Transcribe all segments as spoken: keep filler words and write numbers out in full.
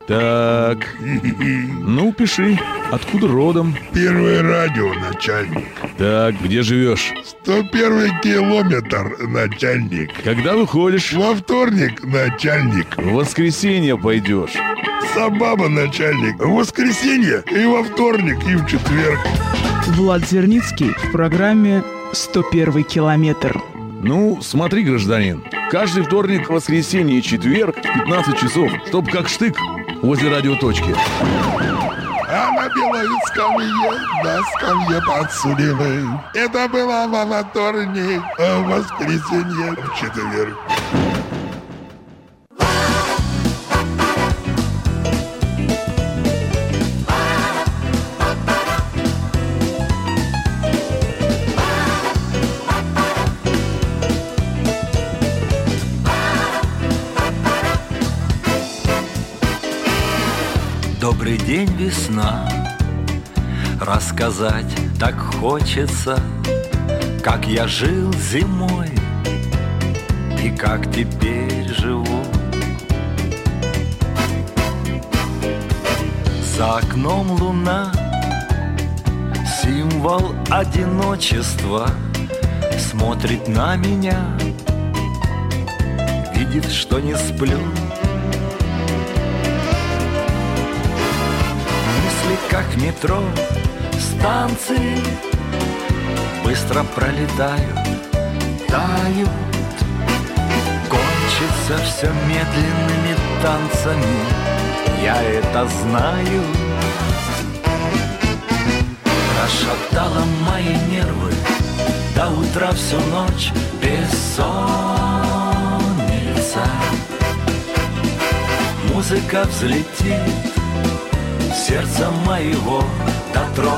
Так, ну пиши, откуда родом? Первое радио, начальник. Так, где живешь? сто первый километр, начальник. Когда выходишь? Во вторник, начальник. В воскресенье пойдешь. Собаба, начальник. В воскресенье и во вторник, и в четверг. Влад Зерницкий в программе «сто первый километр». Ну, смотри, гражданин, каждый вторник, воскресенье и четверг в пятнадцать часов, чтоб как штык возле радиоточки. А на белой скамье, на скамье подсудимый. Это было во вторник, а в воскресенье в четверг. Добрый день, весна. Рассказать так хочется, как я жил зимой и как теперь живу. За окном луна, символ одиночества, смотрит на меня, видит, что не сплю. Как метро, станции быстро пролетают, тают. Кончится все медленными танцами, я это знаю. Расшатала мои нервы, до утра всю ночь бессонница. Музыка взлетит, сердце моего дотронется.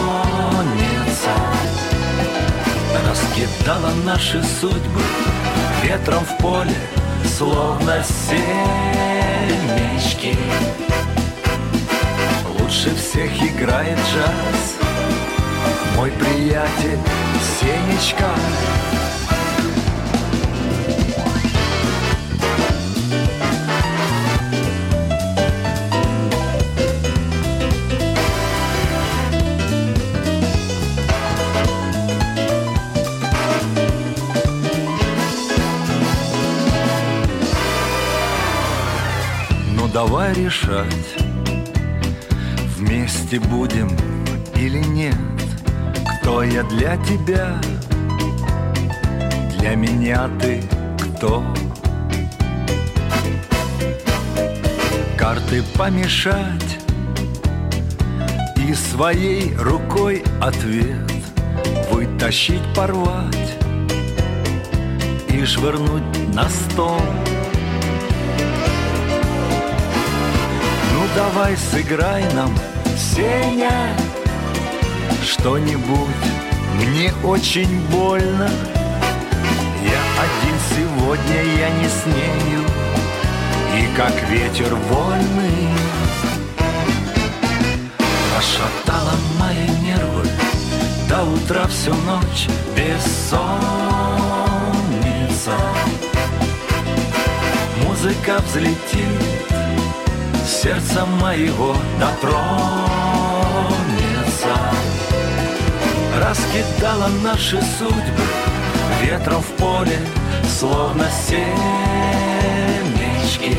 Раскидала наши судьбы ветром в поле, словно семечки. Лучше всех играет джаз мой приятель Сенечка. Давай решать, вместе будем или нет. Кто я для тебя, для меня ты кто? Карты помешать и своей рукой ответ вытащить, порвать и швырнуть на стол. Давай сыграй нам, Сеня, что-нибудь, мне очень больно. Я один сегодня, я не смею, и как ветер вольный. Расшатала мои нервы, до утра всю ночь бессонница. Музыка взлетит, сердце моего дотронется. Раскидала наши судьбы ветром в поле, словно семечки.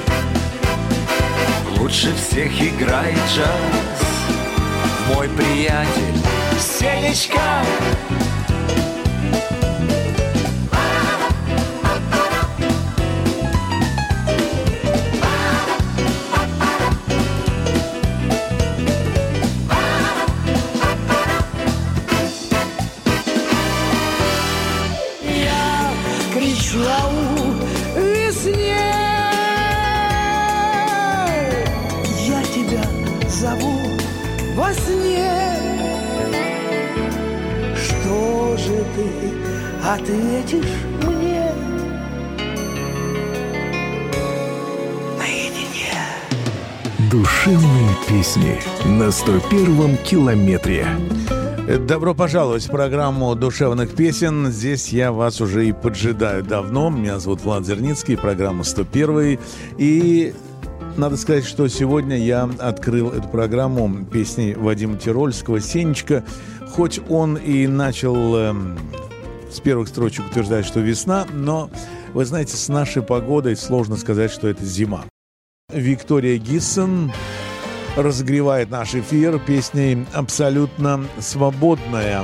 Лучше всех играет джаз мой приятель Сенечка. Ответишь мне наедине. Душевные песни на сто первом километре. Добро пожаловать в программу душевных песен. Здесь я вас уже и поджидаю давно. Меня зовут Влад Зерницкий, программа сто первый. И Надо сказать, что сегодня я открыл эту программу песней Вадима Тирольского «Сенечка». Хоть он и начал э, с первых строчек утверждать, что весна, но, вы знаете, с нашей погодой сложно сказать, что это зима. Виктория Гиссен разогревает наш эфир песней «Абсолютно свободная».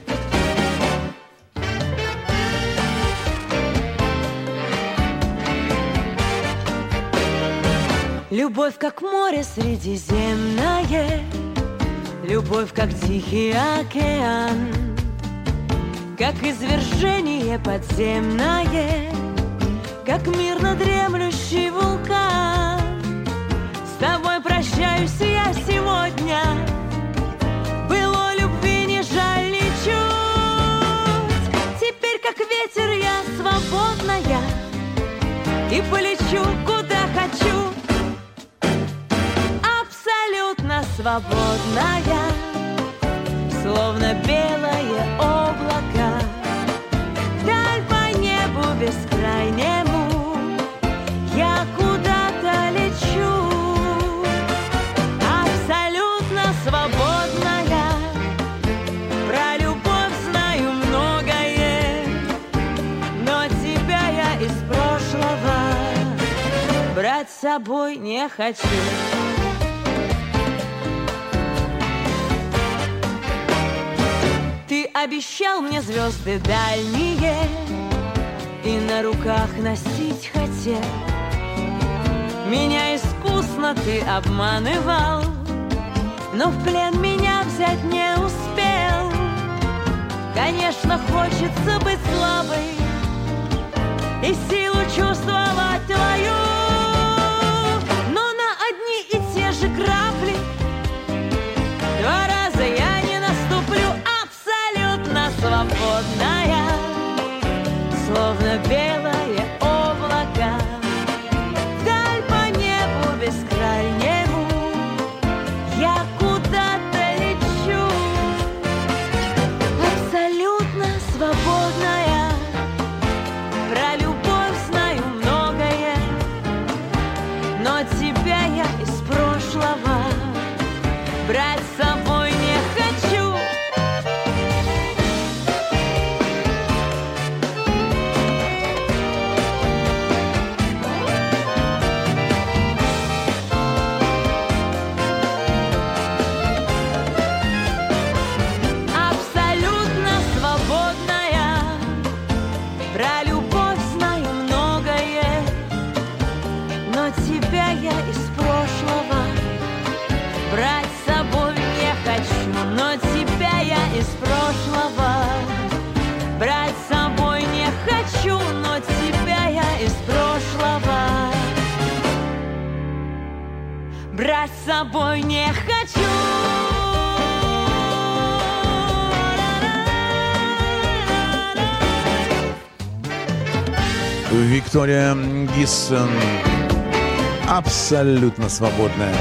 Любовь, как море средиземное, любовь, как тихий океан, как извержение подземное, как мирно дремлющий вулкан. С тобой прощаюсь я сегодня, было любви не жаль ничуть. Теперь, как ветер, я свободная и полечу, куда хочу. Свободная, словно белое облако, даль по небу бескрайнему, я куда-то лечу. Абсолютно свободная, про любовь знаю многое, но тебя я из прошлого брать с собой не хочу. Ты обещал мне звезды дальние и на руках носить хотел. Меня искусно ты обманывал, но в плен меня взять не успел. Конечно, хочется быть слабой и силу чувствовать твою, но на одни и те же грабли два раза я не наступлю. Свободная, словно белое облако, вдаль по небу бескрайнему, я куда-то лечу. Абсолютно свободная, про любовь знаю многое, но тебя я из прошлого брать с собой не хочу. Из прошлого брать с собой не хочу, но тебя я из прошлого брать с собой не хочу. Виктория Гиссен абсолютно свободная.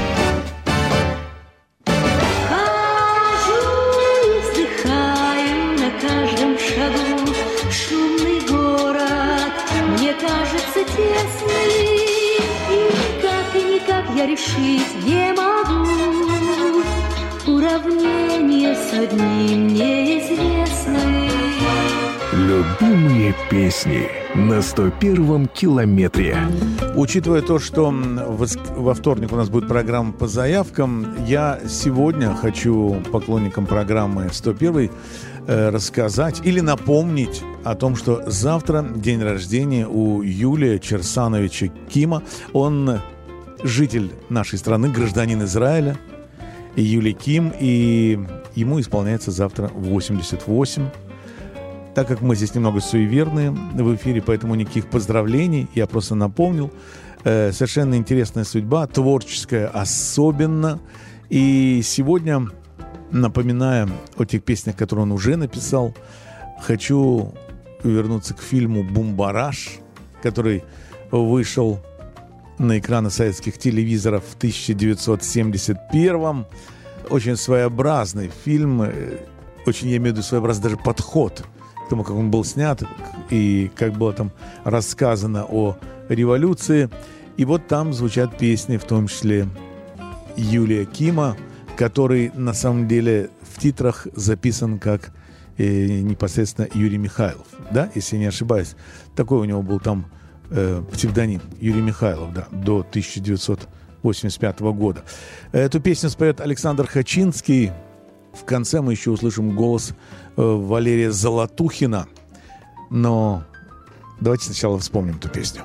Я решить не могу, уравнение с одним неизвестны. Любимые песни на сто первом километре. Учитывая то, что во вторник у нас будет программа по заявкам, я сегодня хочу поклонникам программы сто один рассказать или напомнить о том, что завтра день рождения у Юлия Черсановича Кима. Он житель нашей страны, гражданин Израиля, Юлий Ким, и ему исполняется завтра восемьдесят восемь. Так как мы здесь немного суеверные в эфире, поэтому никаких поздравлений, я просто напомнил. Э, совершенно интересная судьба, творческая особенно. И сегодня, напоминая о тех песнях, которые он уже написал, хочу вернуться к фильму «Бумбараш», который вышел на экраны советских телевизоров в тысяча девятьсот семьдесят первом. Очень своеобразный фильм, очень, я имею в виду, своеобразный даже подход к тому, как он был снят и как было там рассказано о революции. И вот там звучат песни, в том числе Юлия Кима, который на самом деле в титрах записан как э, непосредственно Юрий Михайлов, да, если не ошибаюсь. Такой у него был там э, псевдоним Юрий Михайлов, да, до тысяча девятьсот восемьдесят пятого года. Эту песню споет Александр Хачинский. В конце мы еще услышим голос э, Валерия Золотухина. Но давайте сначала вспомним эту песню.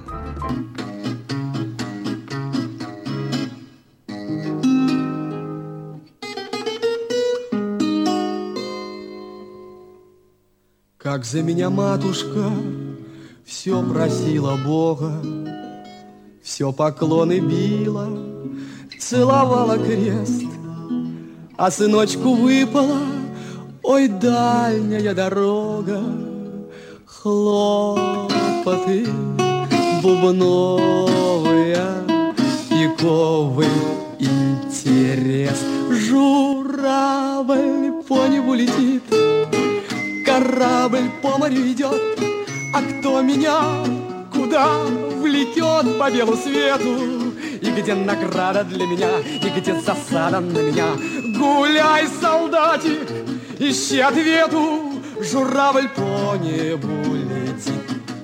Как за меня матушка все просила Бога, все поклоны била, целовала крест, а сыночку выпала, ой, дальняя дорога, хлопоты бубновые, пиковый интерес. Журавль по небу летит, корабль по морю идет, а кто меня куда влекет по белу свету? И где награда для меня, и где засада на меня? Гуляй, солдатик, ищи ответу, журавль по небу летит.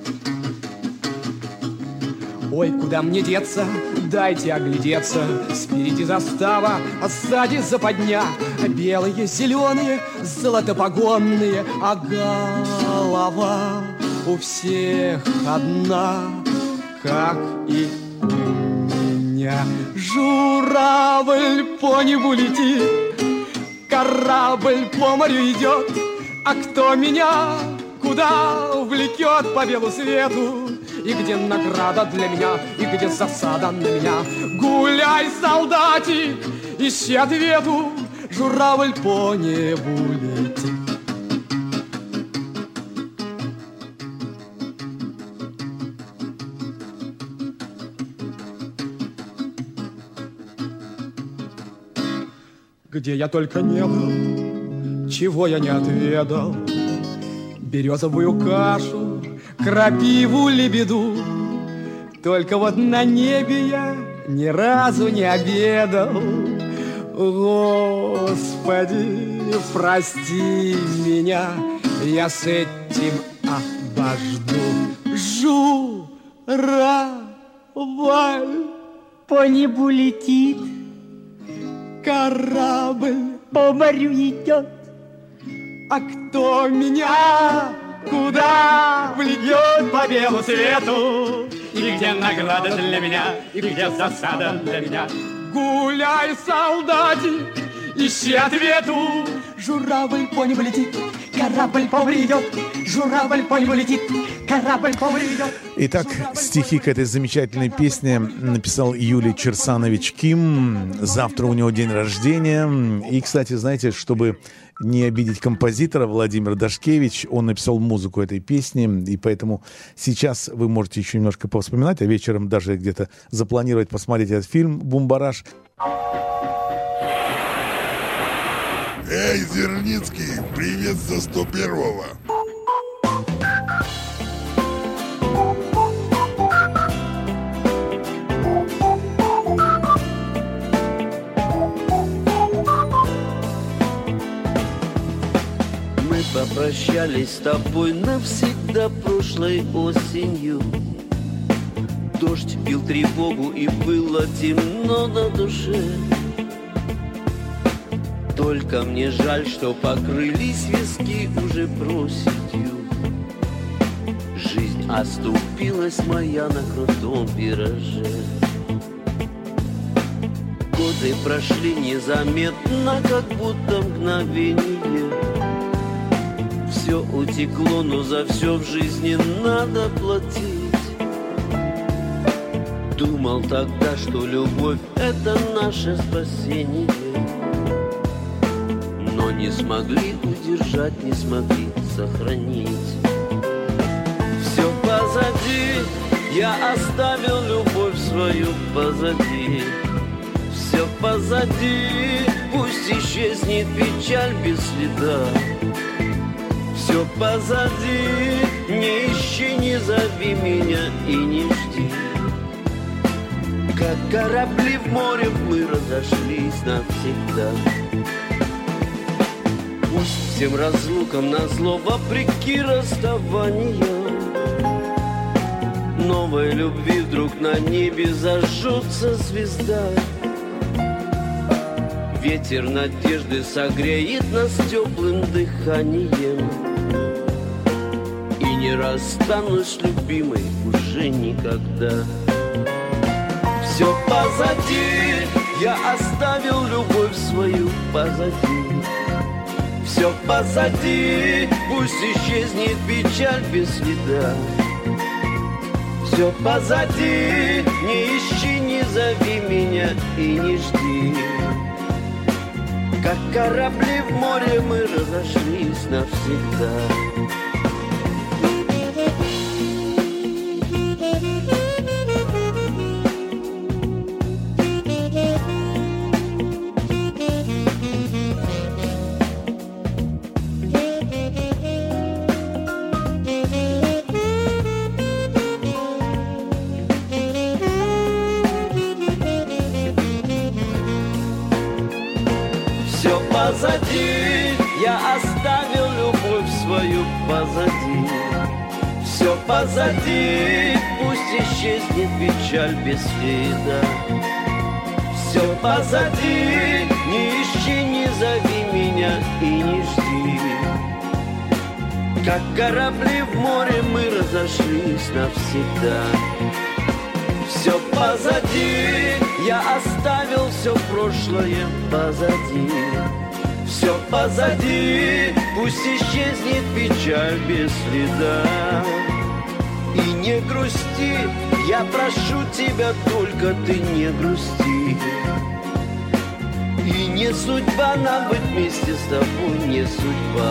Ой, куда мне деться? Дайте оглядеться. Спереди застава, а сзади западня. Белые, зеленые, золотопогонные, а голова у всех одна, как и у меня. Журавль по небу летит, корабль по морю идет, а кто меня куда увлекет по белу свету? И где награда для меня, и где засада на меня? Гуляй, солдатик, ищи ответу, журавль по небу летит. Где я только не был, чего я не отведал, березовую кашу, крапиву, лебеду. Только вот на небе я ни разу не обедал. Господи, прости меня, я с этим обожду. Журавль по небу летит, корабль по морю идет, а кто меня куда влечет по белу свету? И где награда для меня, и где засада для меня? Гуляй, солдатик, ищи ответу, журавль по небу летит, корабль по морю идет, журавль по небу летит, корабль по морю идет. Итак, стихи к этой замечательной песне написал Юлий Черсанович Ким. Завтра у него день рождения. И, кстати, знаете, чтобы не обидеть композитора Владимир Дашкевич, он написал музыку этой песни, и поэтому сейчас вы можете еще немножко повспоминать, а вечером даже где-то запланировать посмотреть этот фильм «Бумбараш». Эй, Зерницкий, привет за сто первого. Мы попрощались с тобой навсегда прошлой осенью. Дождь бил тревогу, и было темно на душе. Только мне жаль, что покрылись виски уже проседью. Жизнь оступилась моя на крутом вираже. Годы прошли незаметно, как будто мгновение. Все утекло, но за все в жизни надо платить. Думал тогда, что любовь — это наше спасение. Но не смогли удержать, не смогли сохранить. Все позади, я оставил любовь свою позади. Все позади, пусть исчезнет печаль без следа. Все позади, не ищи, не зови меня и не жди. Как корабли в море мы разошлись навсегда. Пусть всем разлукам назло, вопреки расставанию, новой любви вдруг на небе зажжется звезда. Ветер надежды согреет нас теплым дыханием, и не расстанусь, любимой, уже никогда. Все позади, я оставил любовь свою позади. Все позади, пусть исчезнет печаль без следа. Все позади, не ищи, не зови меня и не жди. Как корабли в море мы разошлись навсегда. Позади, я оставил любовь свою позади. Все позади, пусть исчезнет печаль без следа. Все позади, не ищи, не зови меня и не жди. Как корабли в море мы разошлись навсегда. Все позади, я оставил все прошлое позади. Все позади, пусть исчезнет печаль без следа. И не грусти, я прошу тебя, только ты не грусти. И не судьба нам быть вместе с тобой, не судьба.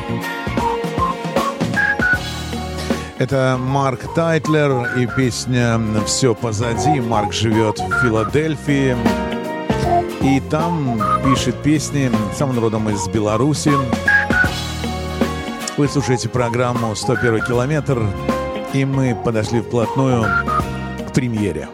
Это Марк Тайтлер и песня «Все позади». Марк живет в Филадельфии. И там пишет песни, сам родом из Беларуси. Вы слушаете программу «сто первый километр», и мы подошли вплотную к премьере.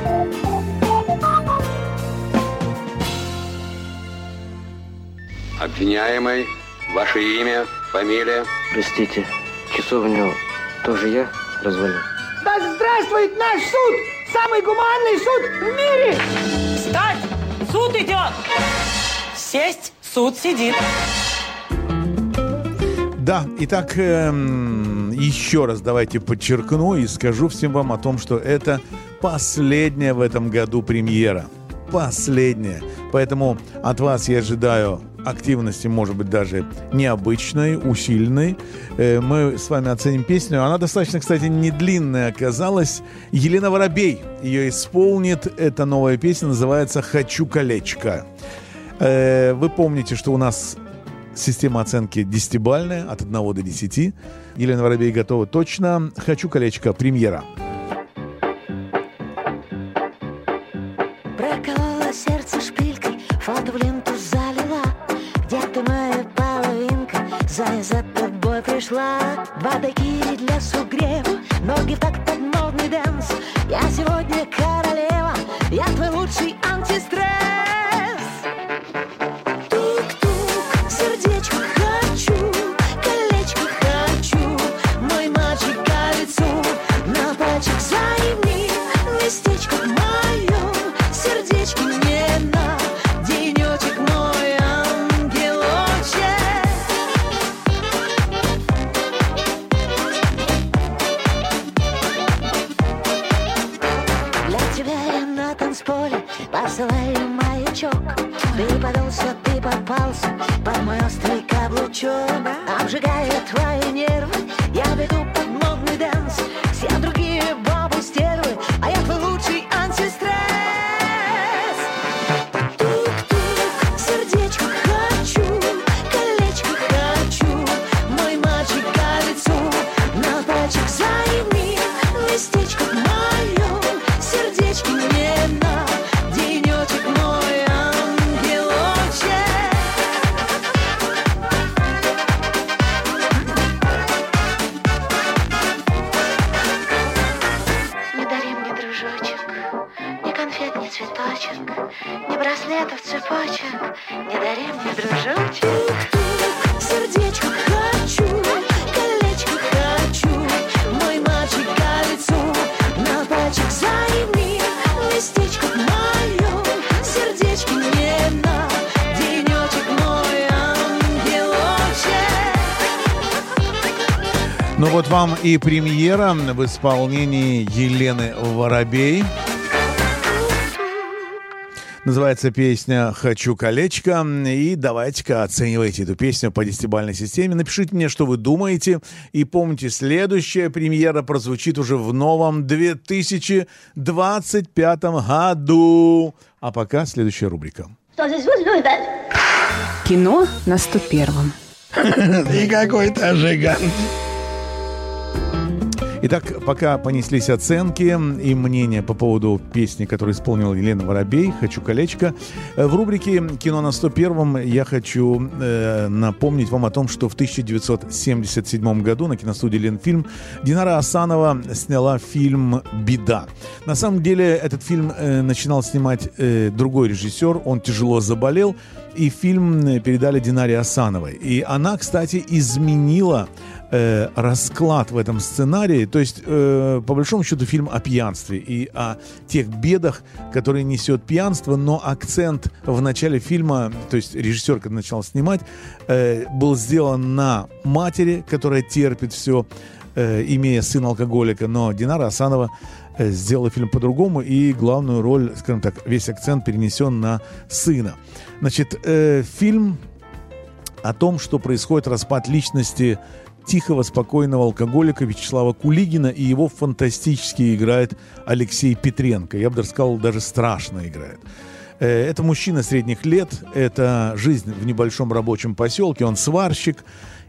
Обвиняемый, ваше имя, фамилия? Простите, часовню тоже я развалил? Да здравствует наш суд! Самый гуманный суд в мире! Встать! Суд идет! Сесть, суд сидит. Да, итак, эм, еще раз давайте подчеркну и скажу всем вам о том, что это последняя в этом году премьера. Последняя. Поэтому от вас я ожидаю активности, может быть, даже необычной, усиленной. Э, мы с вами оценим песню. Она достаточно, кстати, не длинная оказалась. Елена Воробей ее исполнит. Эта новая песня называется «Хочу колечко». Э, вы помните, что у нас система оценки десятибалльная, от одного до десяти. Елена Воробей готова точно. «Хочу колечко», премьера. Проколола сердце шпилькой, фото в ленту залила. Где ты, моя половинка? Зая за тобой пришла. Бадагири для сугрева, ноги в такт под модный дэнс. Я сегодня королева, я твой лучший антистресс. Тук-тук, сердечко хочу, колечко хочу. Мой мальчик колецо, на пальчик займи. Местечко в моем сердечке мне на денечек мой ангелочек. Для тебя я на танцполе посылаю маячок. Ты подался, ты попался под мой острый каблучок. Обжигая твои нервы, я веду под модный дэнс. Все другие бабы стервы, а я твой лучший антистресс. Тук-тук, сердечко хочу, колечко хочу. Мой мальчик колецо, на пальчик займи. Местечко в моем сердечке мне на денечек мой ангелочек. браслетов, цепочек, не дари мне, дружочек. Сердечко хочу, колечко хочу, мой мальчик колецо, на пальчик займи, местечко мое, сердечко мне на денечек мой ангелочек. Ну вот вам и премьера в исполнении Елены Воробей. Называется песня «Хочу колечко». И давайте-ка оценивайте эту песню по десятибалльной системе. Напишите мне, что вы думаете. И помните, следующая премьера прозвучит уже в новом две тысячи двадцать пятом году. А пока следующая рубрика. Кино на сто первом. Ты какой-то жигант. Итак, пока понеслись оценки и мнения по поводу песни, которую исполнила Елена Воробей «Хочу колечко», в рубрике «Кино на сто первом» я хочу э, напомнить вам о том, что в тысяча девятьсот семьдесят седьмом году на киностудии «Ленфильм» Динара Асанова сняла фильм «Беда». На самом деле этот фильм э, начинал снимать э, другой режиссер, он тяжело заболел, и фильм передали Динаре Асановой. И она, кстати, изменила э, расклад в этом сценарии. То есть, э, по большому счету, фильм о пьянстве и о тех бедах, которые несет пьянство, но акцент в начале фильма, то есть режиссер, когда начал снимать, э, был сделан на матери, которая терпит все, э, имея сына алкоголика, но Динара Асанова э, сделала фильм по-другому, и главную роль, скажем так, весь акцент перенесен на сына. Значит, э, фильм о том, что происходит распад личности тихого, спокойного алкоголика Вячеслава Кулигина, и его фантастически играет Алексей Петренко. Я бы даже сказал, даже страшно играет. Э, это мужчина средних лет, это жизнь в небольшом рабочем поселке, он сварщик,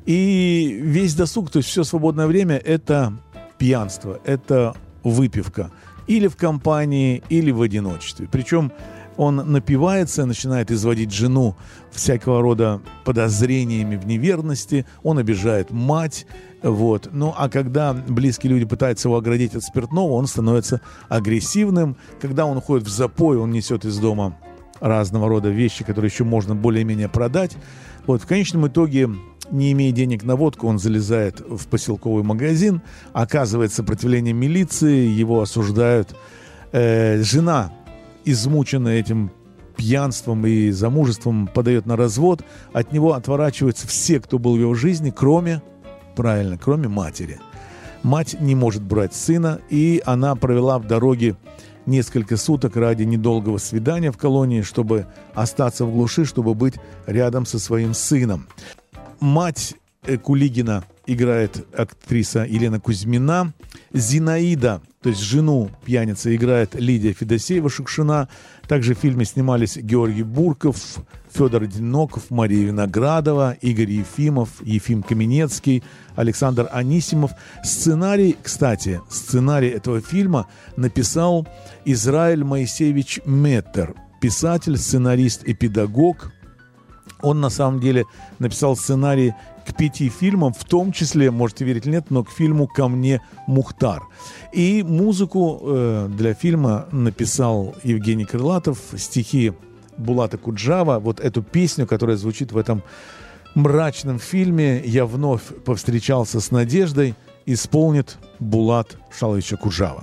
и весь досуг, то есть все свободное время, это пьянство, это выпивка. Или в компании, или в одиночестве. Причем он напивается, начинает изводить жену всякого рода подозрениями в неверности, он обижает мать, вот. Ну, а когда близкие люди пытаются его оградить от спиртного, он становится агрессивным. Когда он уходит в запой, он несет из дома разного рода вещи, которые еще можно более-менее продать. Вот. В конечном итоге, не имея денег на водку, он залезает в поселковый магазин, оказывает сопротивление милиции, его осуждают. Э, жена, измученная этим пьянством и замужеством, подает на развод. От него отворачиваются все, кто был в его жизни, кроме, правильно, кроме матери. Мать не может брать сына, и она провела в дороге несколько суток ради недолгого свидания в колонии, чтобы остаться в глуши, чтобы быть рядом со своим сыном. Мать Кулигина играет актриса Елена Кузьмина. Зинаида, то есть жену пьяницы, играет Лидия Федосеева-Шукшина. Также в фильме снимались Георгий Бурков, Федор Одиноков, Мария Виноградова, Игорь Ефимов, Ефим Каменецкий, Александр Анисимов. Сценарий, кстати, сценарий этого фильма написал Израиль Моисеевич Меттер, писатель, сценарист и педагог. Он на самом деле написал сценарий к пяти фильмам, в том числе, можете верить или нет, но к фильму «Ко мне, Мухтар». И музыку э, для фильма написал Евгений Крылатов, стихи Булата Куджава. Вот эту песню, которая звучит в этом мрачном фильме «Я вновь повстречался с надеждой», исполнит Булат Шаловича Куджава.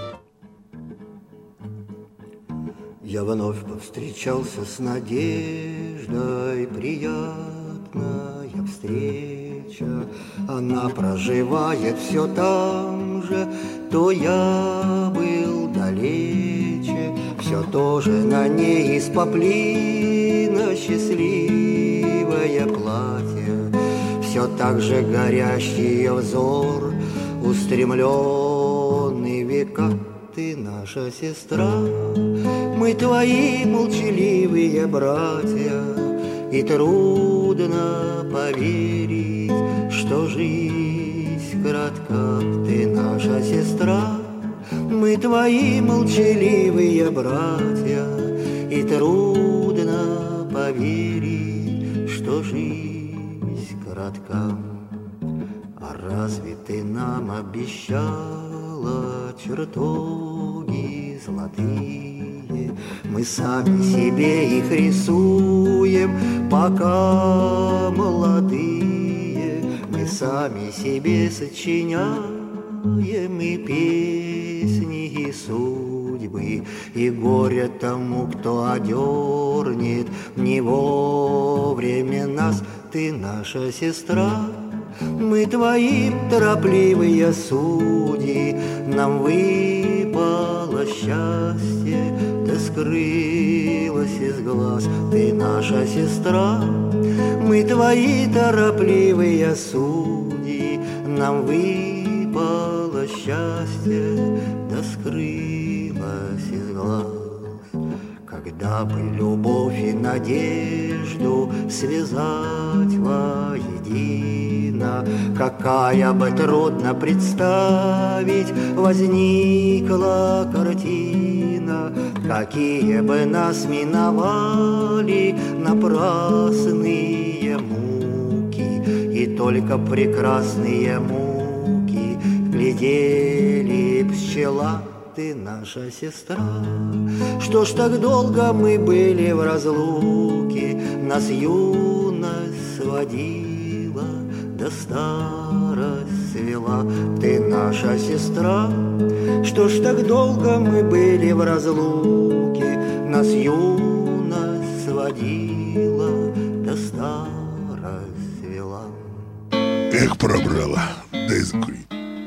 Я вновь повстречался с надеждой, приятная встреча. Она проживает все там же, то я был далече. Все тоже на ней из поплина счастливое платье. Все так же горящий ее взор, устремленный века. Ты наша сестра, мы твои молчаливые братья, и трудно поверить, что жизнь коротка. Ты наша сестра, мы твои молчаливые братья, и трудно поверить, что жизнь коротка. А разве ты нам обещала чертоги золотые. Мы сами себе их рисуем, пока молодые. Мы сами себе сочиняем и песни, и судьбы, и горе тому, кто одернет не вовремя нас. Ты наша сестра, мы твои торопливые судьи. Нам выпало счастье, да скрылось из глаз. Ты наша сестра, мы твои торопливые судьи. Нам выпало счастье, да скрылось из глаз. Когда бы любовь и надежду связать воедино, какая бы трудно представить возникла картина, какие бы нас миновали напрасные муки, и только прекрасные муки глядели пчела. Ты наша сестра. Что ж так долго мы были в разлуке, нас юность сводила, да старость свела. Ты наша сестра. Что ж так долго мы были в разлуке, нас юность сводила, да старость свела. Эх, пробрала, дай закурить.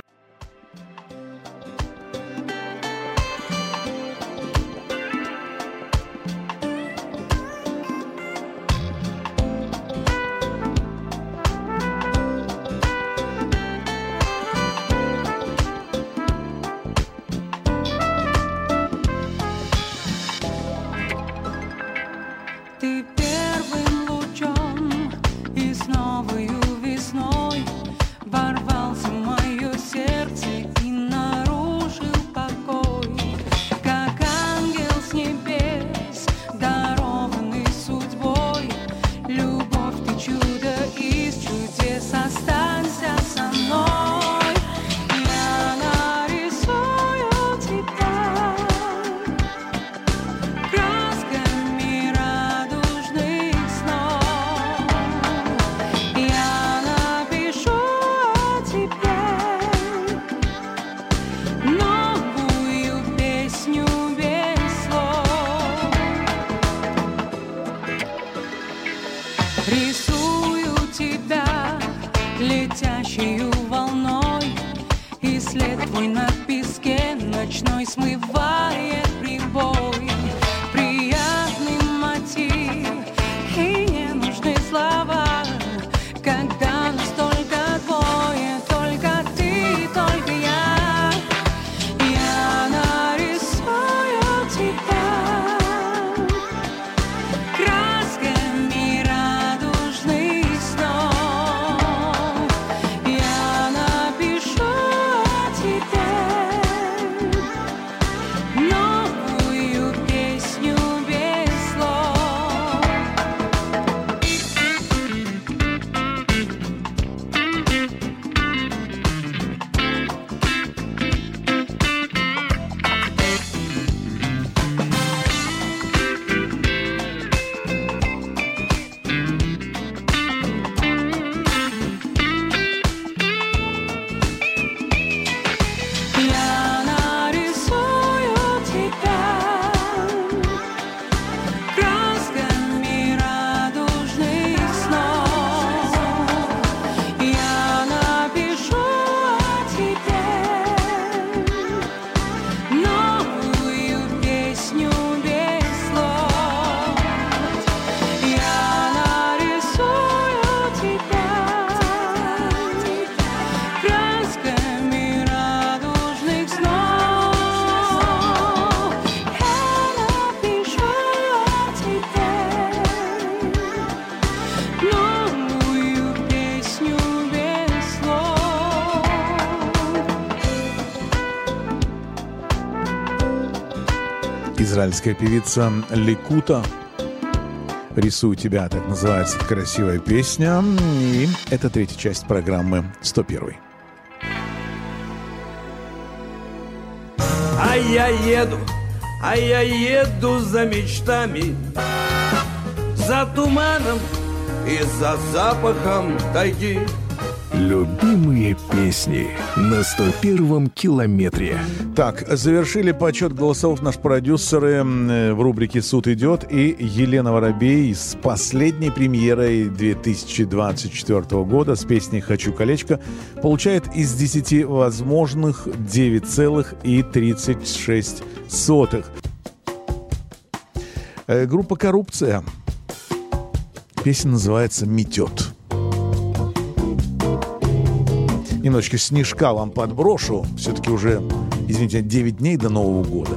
Израильская певица Ликута. «Рисую тебя», так называется красивая песня. И это третья часть программы сто первой. А я еду а я еду за мечтами, за туманом и за запахом тайги. Любимые песни на сто первом километре. Так, завершили подсчет голосов наши продюсеры в рубрике «Суд идет» и Елена Воробей с последней премьерой две тысячи двадцать четвёртого года с песней «Хочу колечко» получает из десяти возможных девять целых тридцать шесть сотых. Группа «Коррупция». Песня называется «Метет». Немножечко снежка вам подброшу. Все-таки уже, извините, девять дней до Нового года.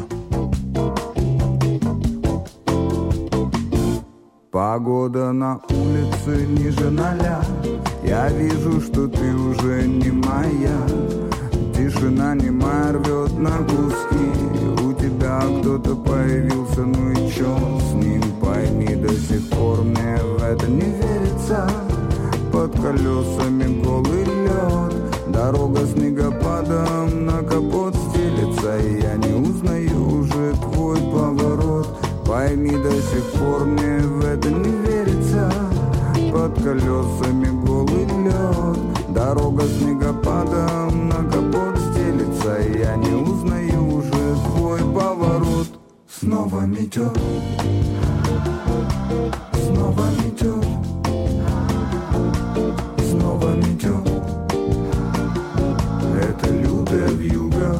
Погода на улице ниже ноля. Я вижу, что ты уже не моя. Тишина немая рвет на куски. У тебя кто-то появился, ну и чё с ним? Пойми, до сих пор мне в это не верится. Под колесами голый лед. Дорога снегопадом на капот стелится, и я не узнаю уже твой поворот. Пойми, до сих пор мне в это не верится. Под колесами голый лед. Дорога снегопадом на капот стелится, и я не узнаю уже твой поворот. Снова метет, снова метет, снова метет. Это лютая вьюга.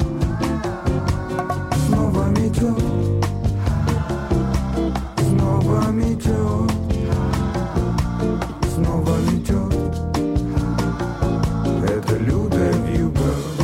Снова метет, снова метет, снова метет. Это лютая вьюга.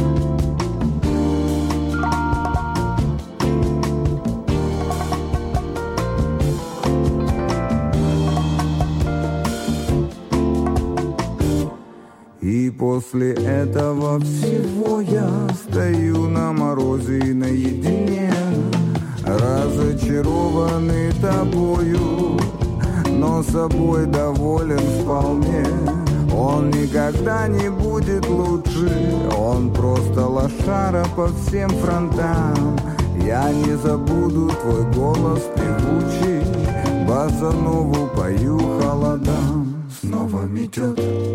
И после этого всего я стою на морозе и наедине, разочарованный тобою, но собой доволен вполне. Он никогда не будет лучше, он просто лошара по всем фронтам. Я не забуду твой голос певучий, босанову пою холодам. Снова метет,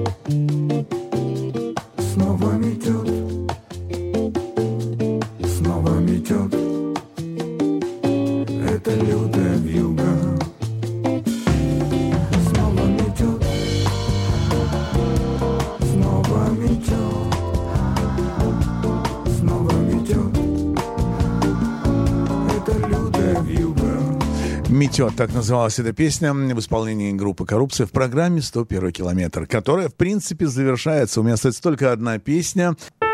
снова метет, снова метет. Это лютая вьюга. Снова метет, снова метет, снова метет. Это лютая вьюга. «Метет», так называлась эта песня в исполнении группы «Коррупция» в программе «сто первый километр», которая, в принципе, завершается. У меня остается только одна песня.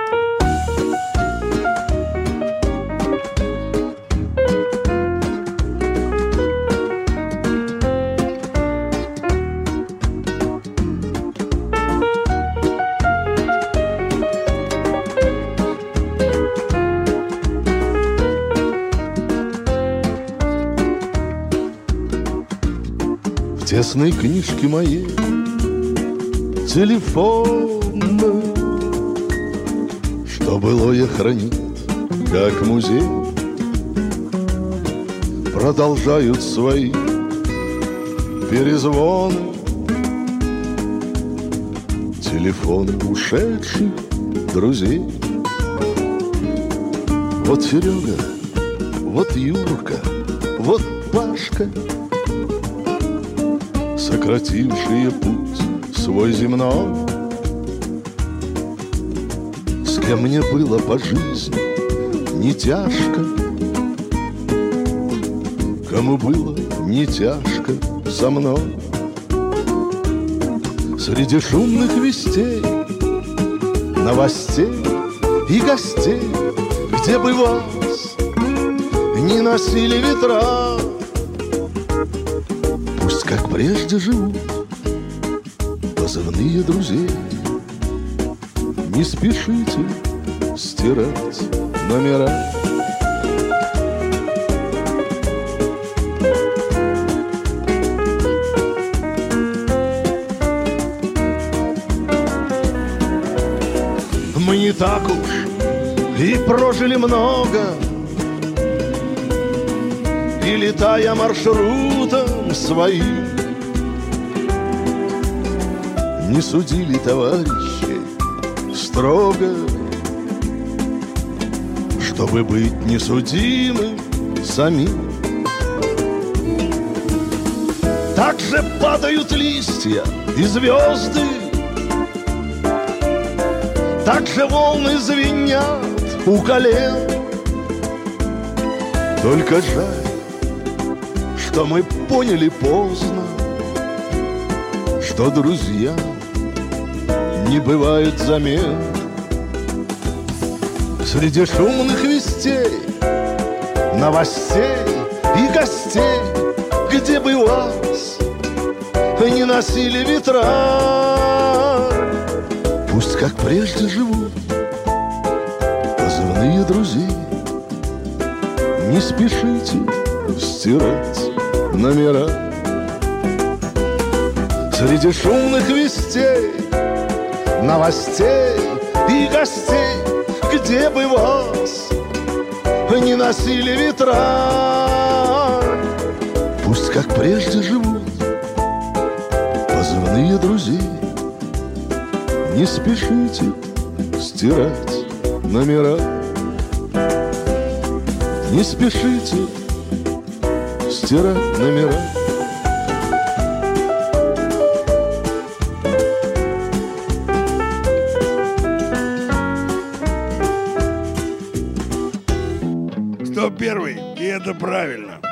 В тесной книжке моей телефонной, что былое хранит, как музей, продолжают свои перезвоны телефоны ушедших друзей. Вот Серега, вот Юрка, вот Пашка, сократившие путь свой земной. С кем мне было по жизни не тяжко, кому было не тяжко со мной. Среди шумных вестей, новостей и гостей, где бы вас не носили ветра, пусть как прежде живут позывные друзей. Не спешите стирать номера. Мы не так уж и прожили много, и летая маршрутом своим. Не судили товарищи строго, чтобы быть несудимым самим. Так же падают листья и звезды, так же волны звенят у колен. Только жаль, что мы поняли поздно, что друзья не бывает замен. Среди шумных вестей, новостей и гостей, где бы вас не носили ветра, пусть как прежде живут позывные друзей. Не спешите стирать номера. Среди шумных вестей, новостей и гостей, где бы вас не носили ветра, пусть как прежде живут позывные друзей. Не спешите стирать номера. Не спешите стирать номера. сто первый, и это правильно.